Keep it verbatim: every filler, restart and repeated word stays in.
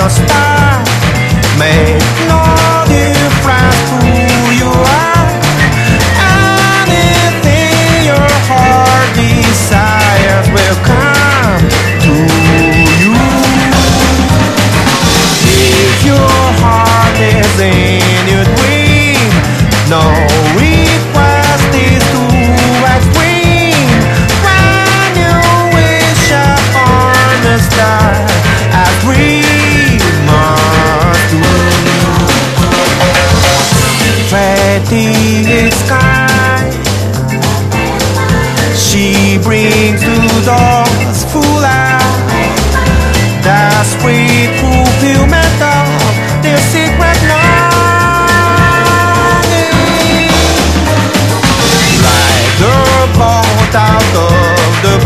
star. Make no difference who you are. Anything your heart desires will come to you. If your heart is in your dream, no request is too extreme. When you wish upon a star, as dreamers do. Faith in sky, she brings to those full out the sweet food.